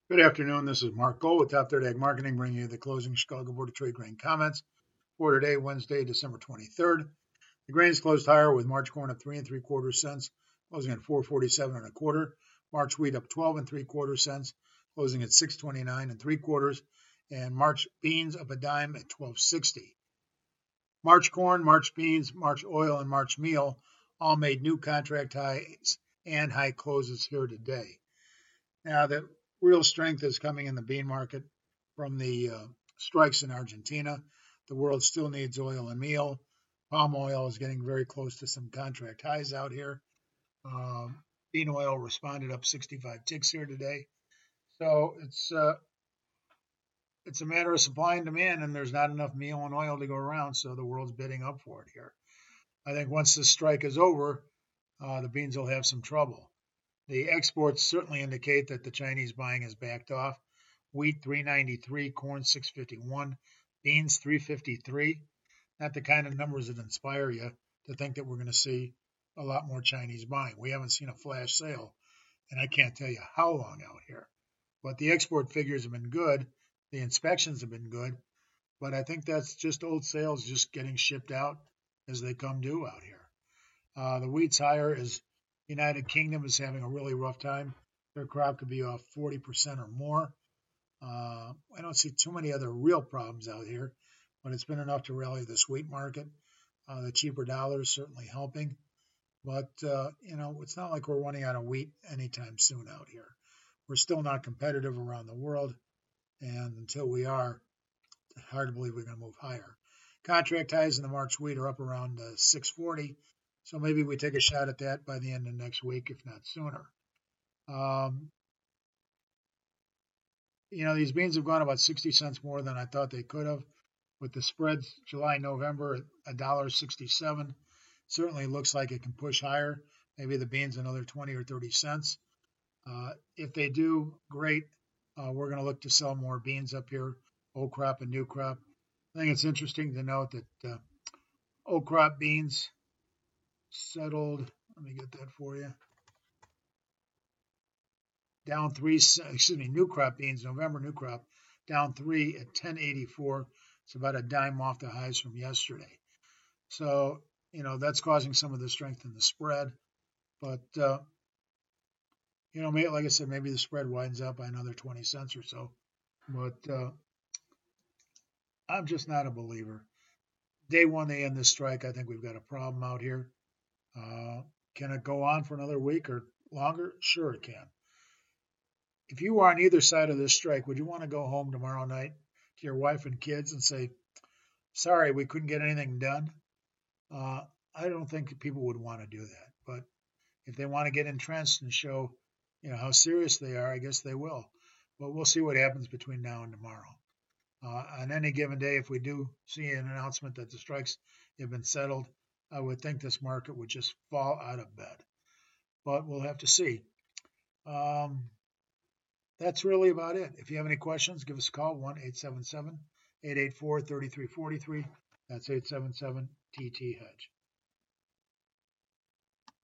Good afternoon. This is Mark Gold with Top 30 Ag Marketing, bringing you the closing Chicago Board of Trade grain comments for today, Wednesday, December 23rd. The grains closed higher with March corn up 3 3/4 cents, closing at 447 1/4. March wheat up 12 3/4 cents, closing at 629 3/4, and March beans up a dime at 1260. March corn, March beans, March oil, and March meal all made new contract highs and high closes here today. Now, the real strength is coming in the bean market from the strikes in Argentina. The world still needs oil and meal. Palm oil is getting very close to some contract highs out here. Bean oil responded up 65 ticks here today. So it's a matter of supply and demand, and there's not enough meal and oil to go around, so the world's bidding up for it here. I think once this strike is over, the beans will have some trouble. The exports certainly indicate that the Chinese buying has backed off. Wheat 393, corn 651, beans 353. Not the kind of numbers that inspire you to think that we're going to see a lot more Chinese buying. We haven't seen a flash sale, and I can't tell you how long out here. But the export figures have been good. The inspections have been good. But I think that's just old sales just getting shipped out as they come due out here. The wheat's higher as United Kingdom is having a really rough time. Their crop could be off 40% or more. I don't see too many other real problems out here, but it's been enough to rally this wheat market. The cheaper dollar is certainly helping, but it's not like we're running out of wheat anytime soon out here. We're still not competitive around the world, and until we are, it's hard to believe we're going to move higher. Contract highs in the March wheat are up around 640, so maybe we take a shot at that by the end of next week, if not sooner. These beans have gone about 60 cents more than I thought they could have. With the spreads July, November at $1.67, certainly looks like it can push higher. Maybe the beans another 20 or 30 cents. If they do, great. We're going to look to sell more beans up here, old crop and new crop. I think it's interesting to note that old crop beans settled. Let me get that for you. Down three. New crop beans, November new crop, down 3 at 10.84. It's about a dime off the highs from yesterday. So, that's causing some of the strength in the spread. But, like I said, maybe the spread widens out by another 20 cents or so. But I'm just not a believer. Day one, they end this strike. I think we've got a problem out here. Can it go on for another week or longer? Sure, it can. If you were on either side of this strike, would you want to go home tomorrow night to your wife and kids and say, sorry, we couldn't get anything done? I don't think people would want to do that. But if they want to get entrenched and show, how serious they are, I guess they will. But we'll see what happens between now and tomorrow. On any given day, if we do see an announcement that the strikes have been settled, I would think this market would just fall out of bed. But we'll have to see. That's really about it. If you have any questions, give us a call, 1-877-884-3343. That's 877-TT-HEDGE.